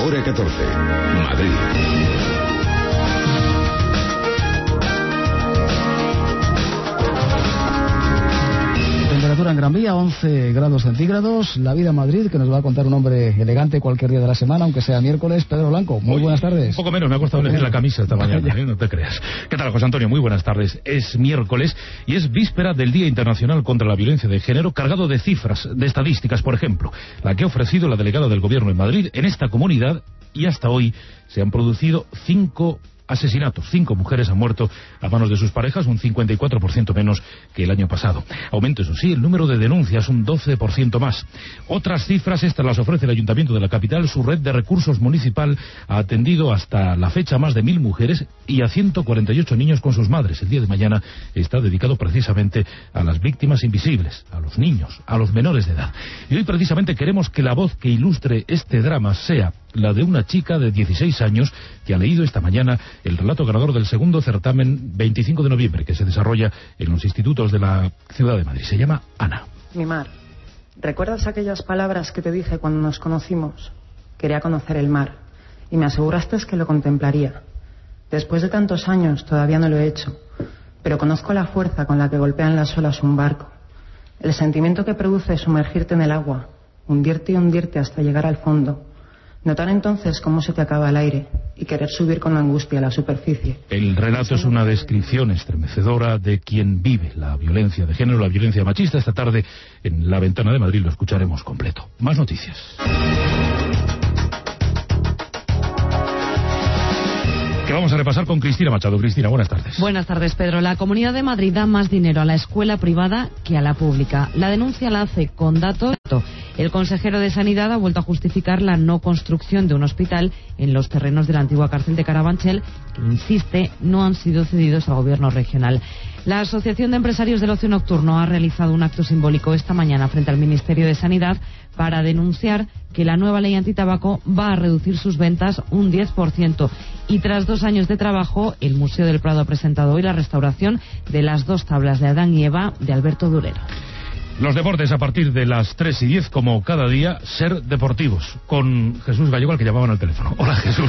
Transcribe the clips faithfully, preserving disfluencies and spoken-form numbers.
hora catorce, Madrid. Temperatura en Gran Vía, once grados centígrados. La vida en Madrid, que nos va a contar un hombre elegante cualquier día de la semana, aunque sea miércoles. Pedro Blanco, muy Uy, buenas tardes. Un poco menos, me ha costado elegir la camisa esta mañana, ¿eh? No te creas. ¿Qué tal, José Antonio? Muy buenas tardes. Es miércoles y es víspera del Día Internacional contra la Violencia de Género, cargado de cifras, de estadísticas, por ejemplo, la que ha ofrecido la delegada del Gobierno en Madrid. En esta comunidad, y hasta hoy, se han producido cinco asesinatos. Cinco mujeres han muerto a manos de sus parejas, un cincuenta y cuatro por ciento menos que el año pasado. Aumento, eso sí, el número de denuncias, un doce por ciento más. Otras cifras, estas las ofrece el Ayuntamiento de la capital. Su red de recursos municipal ha atendido hasta la fecha a más de mil mujeres y a ciento cuarenta y ocho niños con sus madres. El día de mañana está dedicado precisamente a las víctimas invisibles, a los niños, a los menores de edad. Y hoy precisamente queremos que la voz que ilustre este drama sea la de una chica de dieciséis años que ha leído esta mañana el relato ganador del segundo certamen veinticinco de noviembre, que se desarrolla en los institutos de la ciudad de Madrid. Se llama Ana. Mi mar, ¿recuerdas aquellas palabras que te dije cuando nos conocimos? Quería conocer el mar y me aseguraste que lo contemplaría. Después de tantos años todavía no lo he hecho, pero conozco la fuerza con la que golpean las olas un barco, el sentimiento que produce sumergirte en el agua, hundirte y hundirte hasta llegar al fondo. Notar entonces cómo se te acaba el aire y querer subir con angustia a la superficie. El relato es una descripción estremecedora de quien vive la violencia de género, la violencia machista. Esta tarde en La Ventana de Madrid lo escucharemos completo. Más noticias. Que vamos a repasar con Cristina Machado. Cristina, buenas tardes. Buenas tardes, Pedro. La Comunidad de Madrid da más dinero a la escuela privada que a la pública. La denuncia la hace con datos. El consejero de Sanidad ha vuelto a justificar la no construcción de un hospital en los terrenos de la antigua cárcel de Carabanchel, que, insiste, no han sido cedidos al gobierno regional. La Asociación de Empresarios del Ocio Nocturno ha realizado un acto simbólico esta mañana frente al Ministerio de Sanidad para denunciar que la nueva ley antitabaco va a reducir sus ventas un diez por ciento. Y tras dos años de trabajo, el Museo del Prado ha presentado hoy la restauración de las dos tablas de Adán y Eva de Alberto Durero. Los deportes a partir de las tres y diez, como cada día, Ser Deportivos, con Jesús Gallego, al que llamaban al teléfono. Hola, Jesús.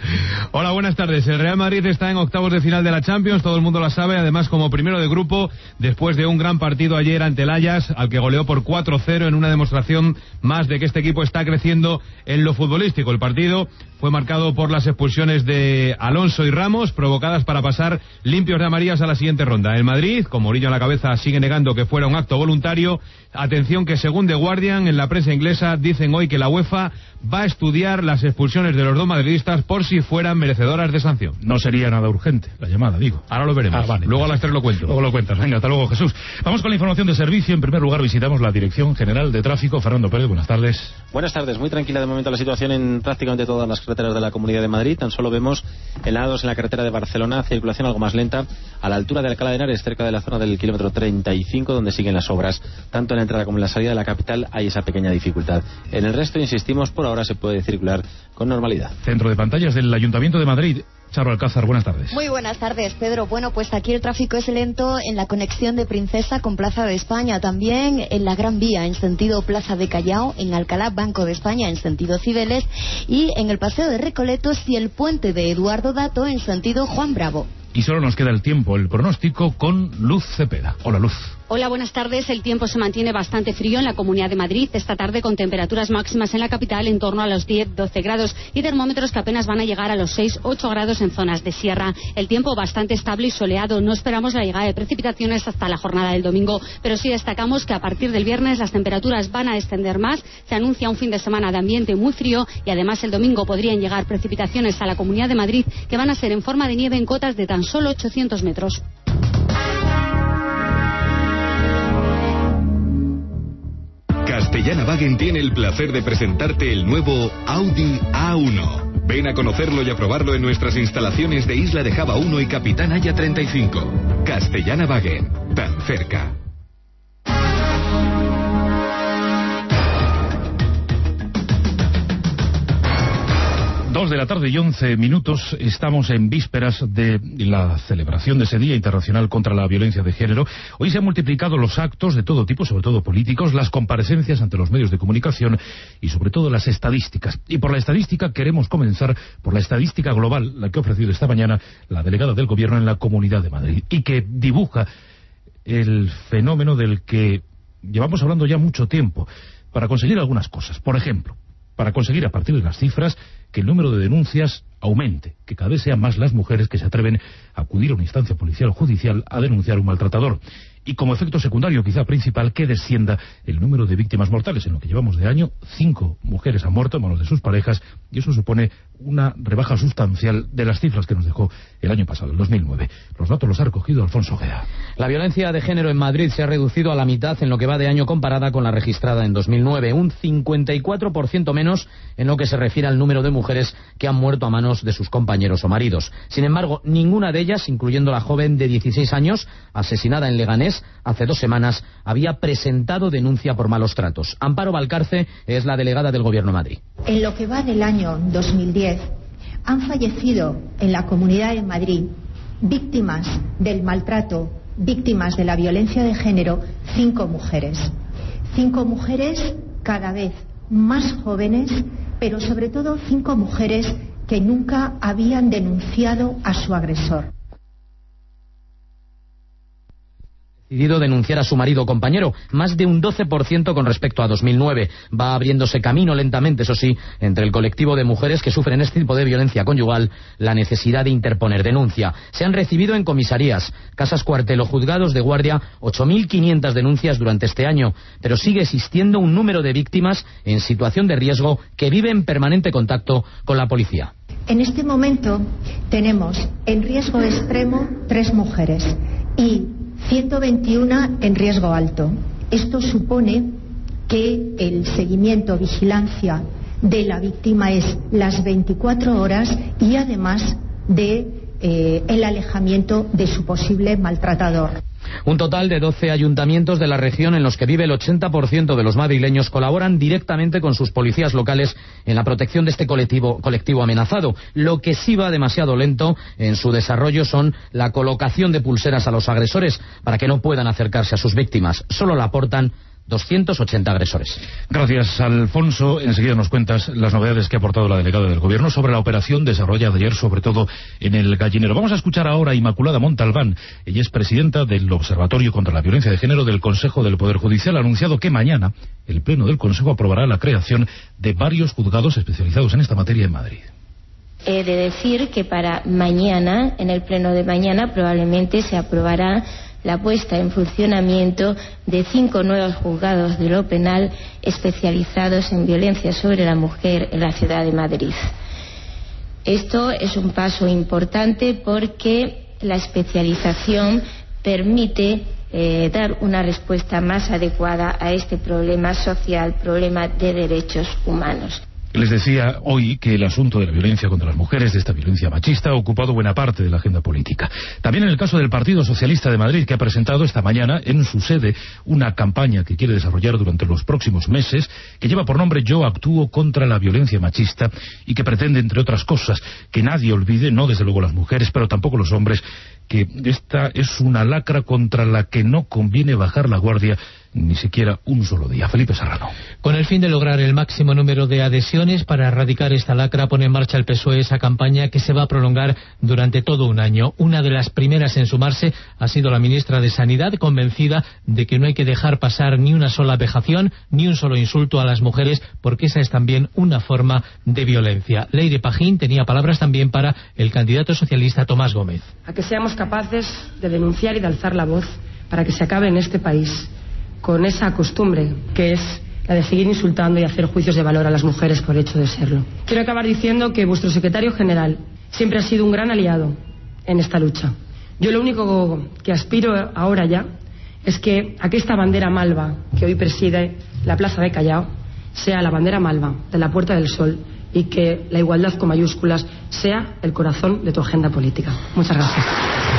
Hola, buenas tardes. El Real Madrid está en octavos de final de la Champions, todo el mundo lo sabe, además como primero de grupo, después de un gran partido ayer ante el Ajax, al que goleó por cuatro cero en una demostración más de que este equipo está creciendo en lo futbolístico. El partido fue marcado por las expulsiones de Alonso y Ramos, provocadas para pasar limpios de amarillas a la siguiente ronda. El Madrid, con Mourinho a la cabeza, sigue negando que fuera un acto voluntario. Atención que según The Guardian, en la prensa inglesa, dicen hoy que la UEFA va a estudiar las expulsiones de los dos madridistas por si fueran merecedoras de sanción. No sería nada urgente la llamada, digo. Ahora lo veremos. Ah, vale. Luego a las tres lo cuento. Luego lo cuentas. Venga, hasta luego, Jesús. Vamos con la información de servicio. En primer lugar, visitamos la Dirección General de Tráfico. Fernando Pérez, buenas tardes. Buenas tardes. Muy tranquila de momento la situación en prácticamente todas las carreteras de la Comunidad de Madrid. Tan solo vemos en la A dos en la carretera de Barcelona, circulación algo más lenta a la altura de Alcalá de Henares, cerca de la zona del kilómetro treinta y cinco, donde siguen las obras. Tanto en la entrada como en la salida de la capital hay esa pequeña dificultad. En el resto, insistimos, por ahora se puede circular con normalidad. Centro de pantallas del Ayuntamiento de Madrid. Charo Alcázar, buenas tardes. Muy buenas tardes, Pedro. Bueno, pues aquí el tráfico es lento en la conexión de Princesa con Plaza de España, también en la Gran Vía en sentido Plaza de Callao, en Alcalá Banco de España en sentido Cibeles y en el Paseo de Recoletos y el puente de Eduardo Dato en sentido Juan Bravo. Y solo nos queda el tiempo, el pronóstico con Luz Cepeda. Hola, Luz. Hola, buenas tardes. El tiempo se mantiene bastante frío en la Comunidad de Madrid esta tarde, con temperaturas máximas en la capital en torno a los diez doce grados y termómetros que apenas van a llegar a los seis ocho grados en zonas de sierra. El tiempo bastante estable y soleado. No esperamos la llegada de precipitaciones hasta la jornada del domingo, pero sí destacamos que a partir del viernes las temperaturas van a descender más. Se anuncia un fin de semana de ambiente muy frío y además el domingo podrían llegar precipitaciones a la Comunidad de Madrid que van a ser en forma de nieve en cotas de tan solo ochocientos metros. Castellana-Wagen tiene el placer de presentarte el nuevo Audi A uno. Ven a conocerlo y a probarlo en nuestras instalaciones de Isla de Java uno y Capitán Haya treinta y cinco. Castellana-Wagen, tan cerca. Dos de la tarde y once minutos, estamos en vísperas de la celebración de ese Día Internacional contra la Violencia de Género. Hoy se han multiplicado los actos de todo tipo, sobre todo políticos, las comparecencias ante los medios de comunicación y sobre todo las estadísticas. Y por la estadística queremos comenzar por la estadística global, la que ha ofrecido esta mañana la delegada del Gobierno en la Comunidad de Madrid, y que dibuja el fenómeno del que llevamos hablando ya mucho tiempo, para conseguir algunas cosas. Por ejemplo, para conseguir a partir de las cifras que el número de denuncias aumente, que cada vez sean más las mujeres que se atreven a acudir a una instancia policial o judicial a denunciar un maltratador. Y como efecto secundario, quizá principal, que descienda el número de víctimas mortales. En lo que llevamos de año, cinco mujeres han muerto en manos de sus parejas, y eso supone una rebaja sustancial de las cifras que nos dejó el año pasado, el dos mil nueve. Los datos los ha recogido Alfonso Ojeda. La violencia de género en Madrid se ha reducido a la mitad en lo que va de año comparada con la registrada en dos mil nueve, un cincuenta y cuatro por ciento menos en lo que se refiere al número de mujeres que han muerto a manos de sus compañeros o maridos. Sin embargo, ninguna de ellas, incluyendo la joven de dieciséis años, asesinada en Leganés hace dos semanas, había presentado denuncia por malos tratos. Amparo Valcarce es la delegada del Gobierno de Madrid. En lo que va del año dos mil diez, han fallecido en la Comunidad de Madrid víctimas del maltrato, víctimas de la violencia de género, cinco mujeres. Cinco mujeres cada vez más jóvenes, pero sobre todo cinco mujeres que nunca habían denunciado a su agresor. Decidido denunciar a su marido o compañero, más de un doce por ciento con respecto a dos mil nueve. Va abriéndose camino lentamente, eso sí, entre el colectivo de mujeres que sufren este tipo de violencia conyugal, la necesidad de interponer denuncia. Se han recibido en comisarías, casas cuartel o juzgados de guardia ocho mil quinientas denuncias durante este año, pero sigue existiendo un número de víctimas en situación de riesgo que vive en permanente contacto con la policía. En este momento tenemos en riesgo extremo tres mujeres y ciento veintiuno en riesgo alto. Esto supone que el seguimiento, vigilancia de la víctima es las veinticuatro horas y además de eh, el alejamiento de su posible maltratador. Un total de doce ayuntamientos de la región en los que vive el ochenta por ciento de los madrileños colaboran directamente con sus policías locales en la protección de este colectivo, colectivo amenazado. Lo que sí va demasiado lento en su desarrollo son la colocación de pulseras a los agresores para que no puedan acercarse a sus víctimas. Solo la aportan doscientos ochenta agresores. Gracias, Alfonso. Enseguida nos cuentas las novedades que ha aportado la delegada del Gobierno sobre la operación desarrollada ayer, sobre todo en el Gallinero. Vamos a escuchar ahora a Inmaculada Montalbán. Ella es presidenta del Observatorio contra la Violencia de Género del Consejo del Poder Judicial. Ha anunciado que mañana el Pleno del Consejo aprobará la creación de varios juzgados especializados en esta materia en Madrid. He de decir que para mañana, en el Pleno de mañana, probablemente se aprobará la puesta en funcionamiento de cinco nuevos juzgados de lo penal especializados en violencia sobre la mujer en la ciudad de Madrid. Esto es un paso importante porque la especialización permite eh, dar una respuesta más adecuada a este problema social, problema de derechos humanos. Les decía hoy que el asunto de la violencia contra las mujeres, de esta violencia machista, ha ocupado buena parte de la agenda política. También en el caso del Partido Socialista de Madrid, que ha presentado esta mañana en su sede una campaña que quiere desarrollar durante los próximos meses, que lleva por nombre Yo actúo contra la violencia machista, y que pretende, entre otras cosas, que nadie olvide, no desde luego las mujeres, pero tampoco los hombres, que esta es una lacra contra la que no conviene bajar la guardia ni siquiera un solo día. Felipe Serrano. Con el fin de lograr el máximo número de adhesiones para erradicar esta lacra, pone en marcha el P S O E esa campaña que se va a prolongar durante todo un año. Una de las primeras en sumarse ha sido la ministra de Sanidad, convencida de que no hay que dejar pasar ni una sola vejación, ni un solo insulto a las mujeres, porque esa es también una forma de violencia. Leire Pajín tenía palabras también para el candidato socialista Tomás Gómez. A que seamos capaces de denunciar y de alzar la voz para que se acabe en este país con esa costumbre que es la de seguir insultando y hacer juicios de valor a las mujeres por hecho de serlo. Quiero acabar diciendo que vuestro secretario general siempre ha sido un gran aliado en esta lucha. Yo lo único que aspiro ahora ya es que aquesta bandera malva que hoy preside la Plaza de Callao sea la bandera malva de la Puerta del Sol y que la igualdad con mayúsculas sea el corazón de tu agenda política. Muchas gracias.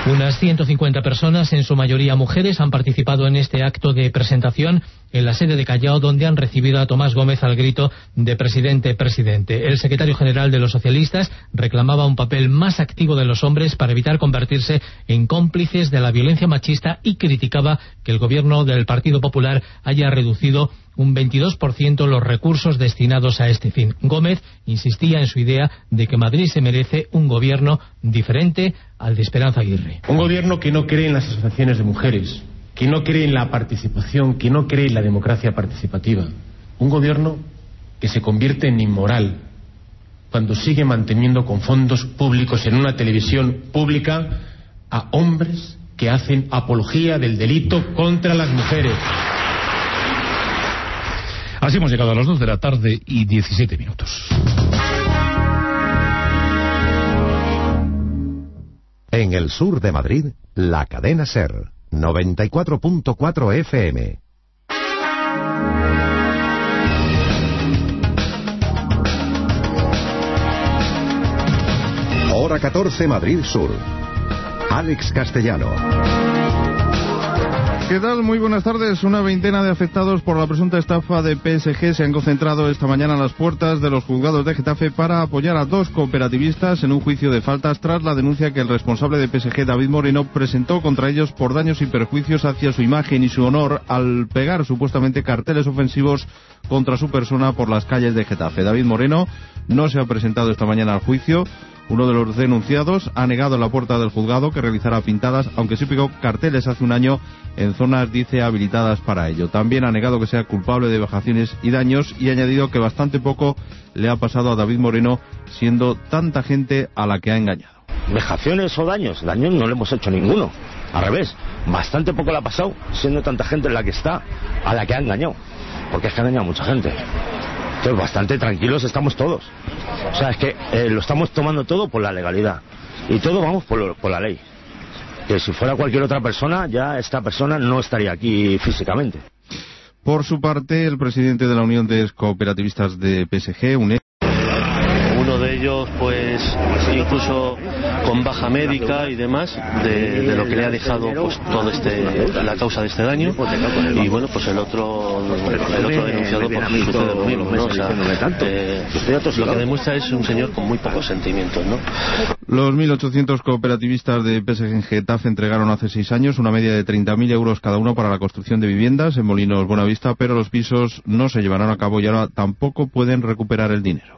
Unas ciento cincuenta personas, en su mayoría mujeres, han participado en este acto de presentación en la sede de Callao, donde han recibido a Tomás Gómez al grito de presidente, presidente. El secretario general de los socialistas reclamaba un papel más activo de los hombres para evitar convertirse en cómplices de la violencia machista y criticaba que el gobierno del Partido Popular haya reducido un veintidós por ciento los recursos destinados a este fin. Gómez insistía en su idea de que Madrid se merece un gobierno diferente al de Esperanza Aguirre. Un gobierno que no cree en las asociaciones de mujeres, que no cree en la participación, que no cree en la democracia participativa. Un gobierno que se convierte en inmoral cuando sigue manteniendo con fondos públicos en una televisión pública a hombres que hacen apología del delito contra las mujeres. Así hemos llegado a las dos de la tarde y diecisiete minutos. En el sur de Madrid, la cadena SER, noventa y cuatro punto cuatro F M. Hora catorce, Madrid Sur. Alex Castellano. ¿Qué tal? Muy buenas tardes. Una veintena de afectados por la presunta estafa de P S G se han concentrado esta mañana a las puertas de los juzgados de Getafe para apoyar a dos cooperativistas en un juicio de faltas tras la denuncia que el responsable de P S G, David Moreno, presentó contra ellos por daños y perjuicios hacia su imagen y su honor al pegar supuestamente carteles ofensivos contra su persona por las calles de Getafe. David Moreno no se ha presentado esta mañana al juicio. Uno de los denunciados ha negado en la puerta del juzgado que realizara pintadas, aunque sí pegó carteles hace un año en zonas, dice, habilitadas para ello. También ha negado que sea culpable de vejaciones y daños y ha añadido que bastante poco le ha pasado a David Moreno, siendo tanta gente a la que ha engañado. ¿Vejaciones o daños? Daños no le hemos hecho ninguno. Al revés, bastante poco le ha pasado, siendo tanta gente en la que está, a la que ha engañado. Porque es que ha engañado a mucha gente. Entonces, bastante tranquilos estamos todos. O sea, es que eh, lo estamos tomando todo por la legalidad. Y todo vamos por, lo, por la ley. Que si fuera cualquier otra persona, ya esta persona no estaría aquí físicamente. Por su parte, el presidente de la Unión de Cooperativistas de P S G, UNED, uno de ellos, pues, incluso con baja médica y demás, de, de lo que le ha dejado, pues, todo este, la causa de este daño, y bueno, pues el otro, el otro denunciado por sucede lo mismo, ¿no? O sea, eh, lo que demuestra es un señor con muy pocos sentimientos, ¿no? Los mil ochocientos cooperativistas de P S G en Getafe entregaron hace seis años una media de treinta mil euros cada uno para la construcción de viviendas en Molinos Buenavista, pero los pisos no se llevarán a cabo y ahora tampoco pueden recuperar el dinero.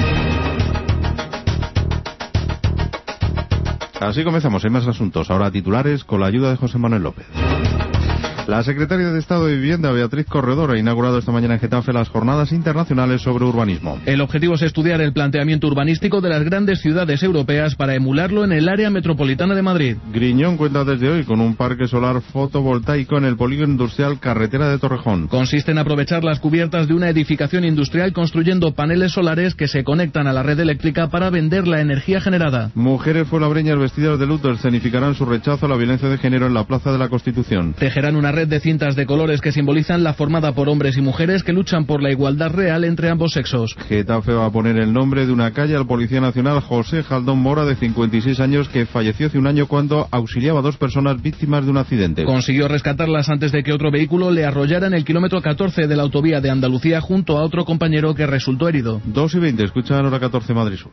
Así comenzamos, hay más asuntos. Ahora titulares con la ayuda de José Manuel López. La secretaria de Estado de Vivienda, Beatriz Corredor, ha inaugurado esta mañana en Getafe las Jornadas Internacionales sobre Urbanismo. El objetivo es estudiar el planteamiento urbanístico de las grandes ciudades europeas para emularlo en el área metropolitana de Madrid. Griñón cuenta desde hoy con un parque solar fotovoltaico en el polígono industrial Carretera de Torrejón. Consiste en aprovechar las cubiertas de una edificación industrial construyendo paneles solares que se conectan a la red eléctrica para vender la energía generada. Mujeres fuenlabreñas vestidas de luto escenificarán su rechazo a la violencia de género en la Plaza de la Constitución. Tejerán una red de cintas de colores que simbolizan la formada por hombres y mujeres que luchan por la igualdad real entre ambos sexos. Getafe va a poner el nombre de una calle al Policía Nacional José Jaldón Mora, de cincuenta y seis años, que falleció hace un año cuando auxiliaba a dos personas víctimas de un accidente. Consiguió rescatarlas antes de que otro vehículo le arrollara en el kilómetro catorce de la autovía de Andalucía junto a otro compañero que resultó herido. dos y veinte, escuchan Hora catorce, Madrid Sur.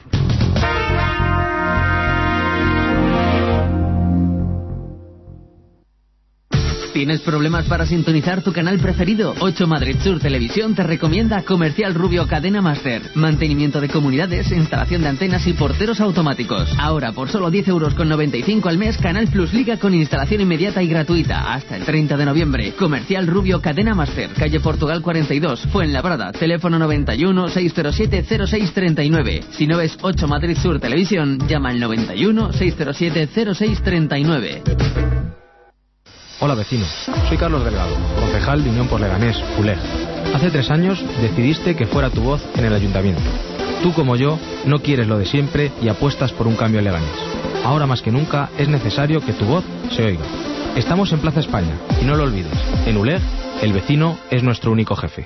¿Tienes problemas para sintonizar tu canal preferido? ocho Madrid Sur Televisión te recomienda Comercial Rubio Cadena Máster. Mantenimiento de comunidades, instalación de antenas y porteros automáticos. Ahora por solo diez euros con noventa y cinco al mes, Canal Plus Liga con instalación inmediata y gratuita. Hasta el treinta de noviembre. Comercial Rubio Cadena Máster. Calle Portugal cuarenta y dos, Fuenlabrada. Teléfono noventa y uno, seiscientos siete, cero seis treinta y nueve. Si no ves ocho Madrid Sur Televisión, llama al noventa y uno, seiscientos siete, cero seis treinta y nueve. Hola vecinos, soy Carlos Delgado, concejal de Unión por Leganés, U L E G. Hace tres años decidiste que fuera tu voz en el ayuntamiento. Tú como yo no quieres lo de siempre y apuestas por un cambio en Leganés. Ahora más que nunca es necesario que tu voz se oiga. Estamos en Plaza España y no lo olvides, en U L E G el vecino es nuestro único jefe.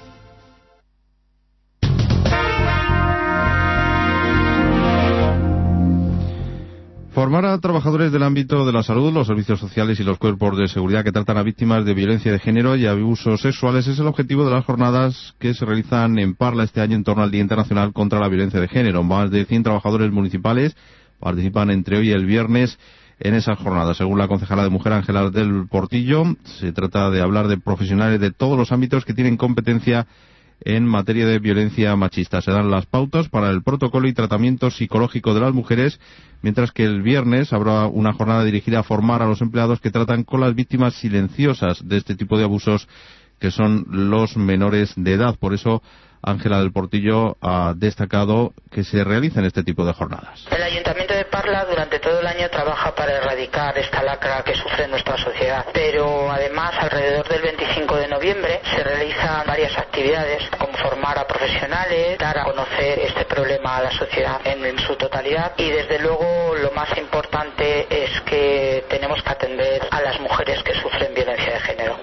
Formar ahora, trabajadores del ámbito de la salud, los servicios sociales y los cuerpos de seguridad que tratan a víctimas de violencia de género y abusos sexuales es el objetivo de las jornadas que se realizan en Parla este año en torno al Día Internacional contra la Violencia de Género. Más de cien trabajadores municipales participan entre hoy y el viernes en esas jornadas. Según la concejala de Mujer, Ángela del Portillo, se trata de hablar de profesionales de todos los ámbitos que tienen competencia en materia de violencia machista. Se dan las pautas para el protocolo y tratamiento psicológico de las mujeres, mientras que el viernes habrá una jornada dirigida a formar a los empleados que tratan con las víctimas silenciosas de este tipo de abusos, que son los menores de edad. Por eso, Ángela del Portillo ha destacado que se realicen este tipo de jornadas. El Ayuntamiento de Parla durante todo el año trabaja para erradicar esta lacra que sufre nuestra sociedad, pero además alrededor del veinticinco de noviembre se realizan varias actividades como formar a profesionales, dar a conocer este problema a la sociedad en, en su totalidad, y desde luego lo más importante es que tenemos que atender a las mujeres que sufren violencia de género.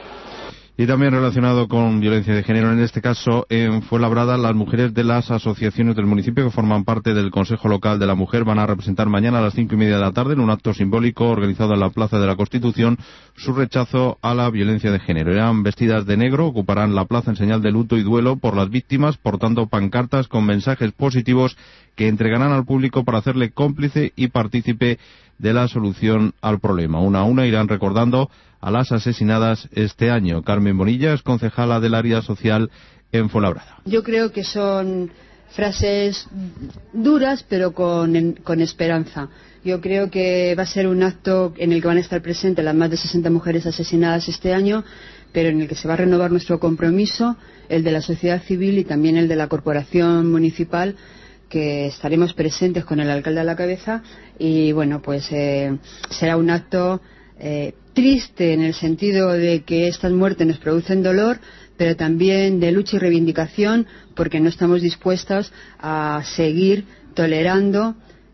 Y también relacionado con violencia de género, en este caso en Fuenlabrada, las mujeres de las asociaciones del municipio que forman parte del Consejo Local de la Mujer van a representar mañana a las cinco y media de la tarde en un acto simbólico organizado en la Plaza de la Constitución su rechazo a la violencia de género. Irán vestidas de negro, ocuparán la plaza en señal de luto y duelo por las víctimas, portando pancartas con mensajes positivos que entregarán al público para hacerle cómplice y partícipe de la solución al problema. Una a una irán recordando a las asesinadas este año. Carmen Bonilla es concejala del área social en Fuenlabrada. Yo creo que son frases duras, pero con, con esperanza. Yo creo que va a ser un acto en el que van a estar presentes las más de sesenta mujeres asesinadas este año, pero en el que se va a renovar nuestro compromiso, el de la sociedad civil y también el de la corporación municipal, que estaremos presentes con el alcalde a la cabeza. Y bueno, pues eh, será un acto eh, triste en el sentido de que estas muertes nos producen dolor, pero también de lucha y reivindicación, porque no estamos dispuestos a seguir tolerando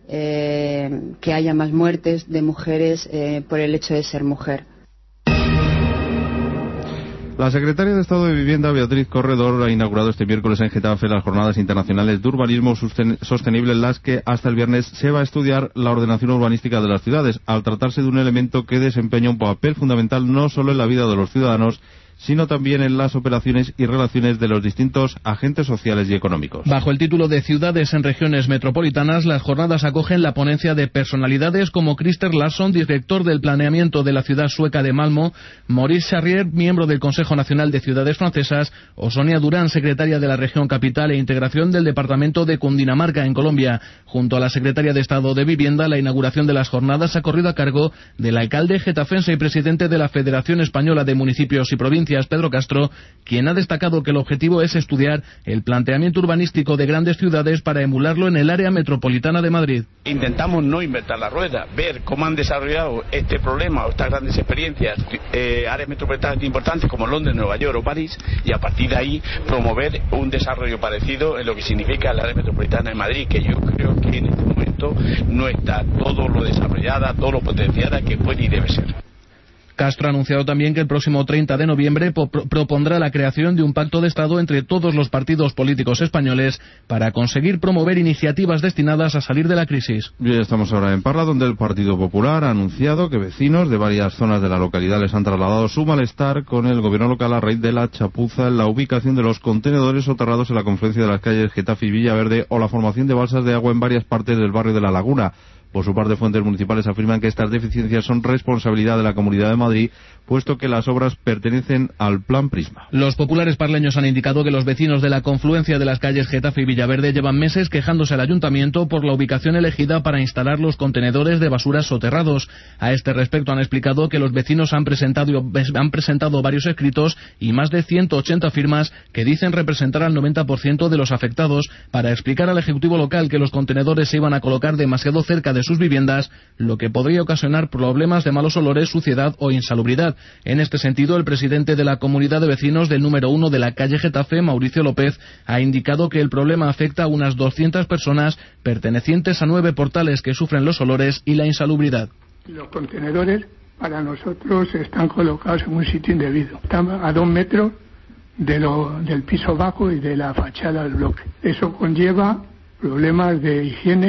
eh, que haya más muertes de mujeres eh, por el hecho de ser mujer. La secretaria de Estado de Vivienda, Beatriz Corredor, ha inaugurado este miércoles en Getafe las Jornadas Internacionales de Urbanismo Sostenible, en las que hasta el viernes se va a estudiar la ordenación urbanística de las ciudades, al tratarse de un elemento que desempeña un papel fundamental no solo en la vida de los ciudadanos, sino también en las operaciones y relaciones de los distintos agentes sociales y económicos. Bajo el título de Ciudades en Regiones Metropolitanas, las jornadas acogen la ponencia de personalidades como Christer Larsson, director del planeamiento de la ciudad sueca de Malmö, Maurice Charrier, miembro del Consejo Nacional de Ciudades Francesas, o Sonia Durán, secretaria de la Región Capital e Integración del Departamento de Cundinamarca, en Colombia. Junto a la secretaria de Estado de Vivienda, la inauguración de las jornadas ha corrido a cargo del alcalde getafense y presidente de la Federación Española de Municipios y Provincias, Pedro Castro, quien ha destacado que el objetivo es estudiar el planteamiento urbanístico de grandes ciudades para emularlo en el área metropolitana de Madrid. Intentamos no inventar la rueda, ver cómo han desarrollado este problema o estas grandes experiencias eh, áreas metropolitanas importantes como Londres, Nueva York o París, y a partir de ahí promover un desarrollo parecido en lo que significa el área metropolitana de Madrid, que yo creo que en este momento no está todo lo desarrollada, todo lo potenciada que puede y debe ser. Castro ha anunciado también que el próximo treinta de noviembre pro propondrá la creación de un pacto de Estado entre todos los partidos políticos españoles para conseguir promover iniciativas destinadas a salir de la crisis. Bien, estamos ahora en Parla, donde el Partido Popular ha anunciado que vecinos de varias zonas de la localidad les han trasladado su malestar con el gobierno local a raíz de la chapuza en la ubicación de los contenedores soterrados en la confluencia de las calles Getafe y Villaverde, o la formación de balsas de agua en varias partes del barrio de La Laguna. Por su parte, fuentes municipales afirman que estas deficiencias son responsabilidad de la Comunidad de Madrid, puesto que las obras pertenecen al Plan Prisma. Los populares parleños han indicado que los vecinos de la confluencia de las calles Getafe y Villaverde llevan meses quejándose al ayuntamiento por la ubicación elegida para instalar los contenedores de basura soterrados. A este respecto han explicado que los vecinos han presentado, han presentado varios escritos y más de ciento ochenta firmas que dicen representar al noventa por ciento de los afectados para explicar al Ejecutivo local que los contenedores se iban a colocar demasiado cerca de sus viviendas, lo que podría ocasionar problemas de malos olores, suciedad o insalubridad. En este sentido, el presidente de la comunidad de vecinos del número uno de la calle Getafe, Mauricio López, ha indicado que el problema afecta a unas doscientas personas pertenecientes a nueve portales que sufren los olores y la insalubridad. Los contenedores para nosotros están colocados en un sitio indebido. Están a dos metros de lo, del piso bajo y de la fachada del bloque. Eso conlleva problemas de higiene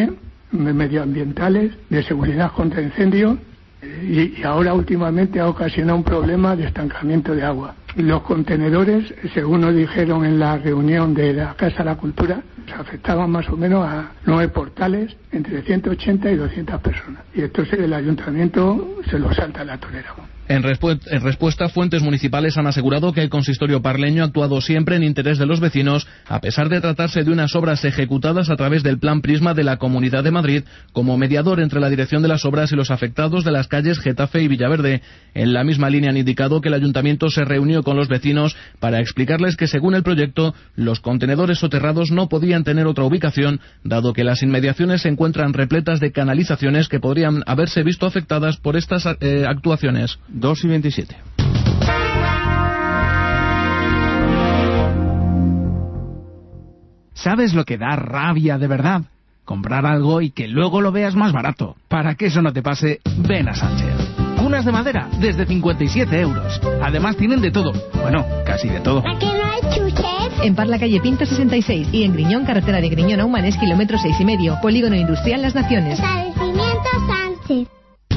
medioambientales, de seguridad contra incendios, y, y ahora últimamente ha ocasionado un problema de estancamiento de agua. Los contenedores, según nos dijeron en la reunión de la Casa de la Cultura, afectaban más o menos a nueve portales, entre ciento ochenta y doscientas personas. Y entonces el ayuntamiento se lo salta a la torera. En, respu- en respuesta, fuentes municipales han asegurado que el consistorio parleño ha actuado siempre en interés de los vecinos, a pesar de tratarse de unas obras ejecutadas a través del Plan Prisma de la Comunidad de Madrid, como mediador entre la dirección de las obras y los afectados de las calles Getafe y Villaverde. En la misma línea han indicado que el ayuntamiento se reunió con los vecinos para explicarles que, según el proyecto, los contenedores soterrados no podían tener otra ubicación, dado que las inmediaciones se encuentran repletas de canalizaciones que podrían haberse visto afectadas por estas eh, actuaciones. dos y veintisiete. ¿Sabes lo que da rabia de verdad? Comprar algo y que luego lo veas más barato. Para que eso no te pase, ven a Sánchez. Cunas de madera, desde cincuenta y siete euros. Además tienen de todo. Bueno, casi de todo. ¿A que no hay chuches? En Parla, calle Pinto sesenta y seis. Y en Griñón, carretera de Griñón a Humanes, kilómetro seis y medio. Polígono Industrial Las Naciones. Establecimiento Sánchez.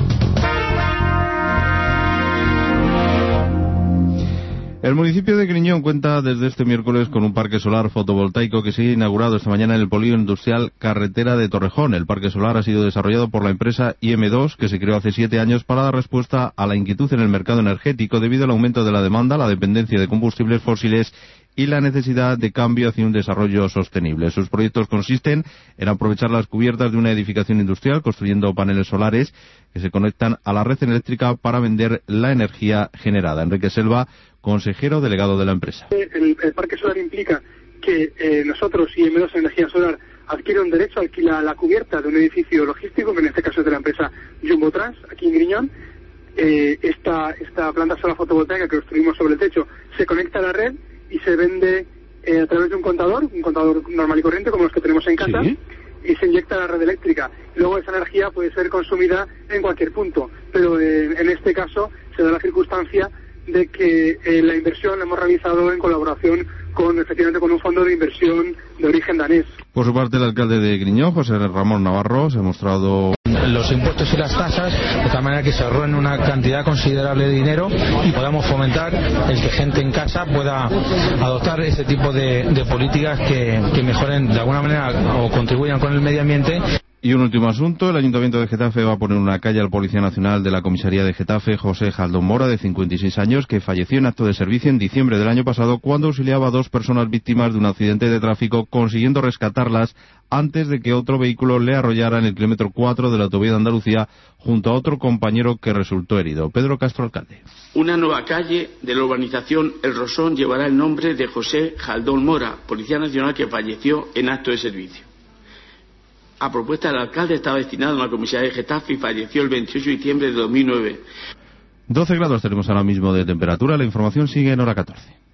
El municipio de Griñón cuenta desde este miércoles con un parque solar fotovoltaico que se ha inaugurado esta mañana en el polígono industrial Carretera de Torrejón. El parque solar ha sido desarrollado por la empresa I M dos, que se creó hace siete años para dar respuesta a la inquietud en el mercado energético debido al aumento de la demanda, la dependencia de combustibles fósiles y la necesidad de cambio hacia un desarrollo sostenible. Sus proyectos consisten en aprovechar las cubiertas de una edificación industrial construyendo paneles solares que se conectan a la red eléctrica para vender la energía generada. Enrique Selva, consejero delegado de la empresa. El, el parque solar implica que eh, nosotros, I M dos Energía Solar, adquiere un derecho a alquilar la cubierta de un edificio logístico, que en este caso es de la empresa Jumbotrans, aquí en Griñón. Eh, esta, esta planta solar fotovoltaica que construimos sobre el techo se conecta a la red y se vende eh, a través de un contador, un contador normal y corriente como los que tenemos en casa, ¿sí? Y se inyecta a la red eléctrica. Luego esa energía puede ser consumida en cualquier punto, pero eh, en este caso se da la circunstancia de que eh, la inversión la hemos realizado en colaboración con, efectivamente, con un fondo de inversión de origen danés. Por su parte, el alcalde de Griñón, José Ramón Navarro, se ha mostrado los impuestos y las tasas, de tal manera que se ahorren una cantidad considerable de dinero y podamos fomentar el que gente en casa pueda adoptar ese tipo de, de políticas que, que mejoren de alguna manera o contribuyan con el medio ambiente. Y un último asunto, el Ayuntamiento de Getafe va a poner una calle al Policía Nacional de la Comisaría de Getafe, José Jaldón Mora, de cincuenta y seis años, que falleció en acto de servicio en diciembre del año pasado cuando auxiliaba a dos personas víctimas de un accidente de tráfico, consiguiendo rescatarlas antes de que otro vehículo le arrollara en el kilómetro cuatro de la autovía de Andalucía junto a otro compañero que resultó herido. Pedro Castro, alcalde. Una nueva calle de la urbanización El Rosón llevará el nombre de José Jaldón Mora, Policía Nacional que falleció en acto de servicio. A propuesta del alcalde, estaba destinado a una comisaría de Getafe y falleció el veintiocho de diciembre de dos mil nueve. doce grados tenemos ahora mismo de temperatura. La información sigue en hora catorce.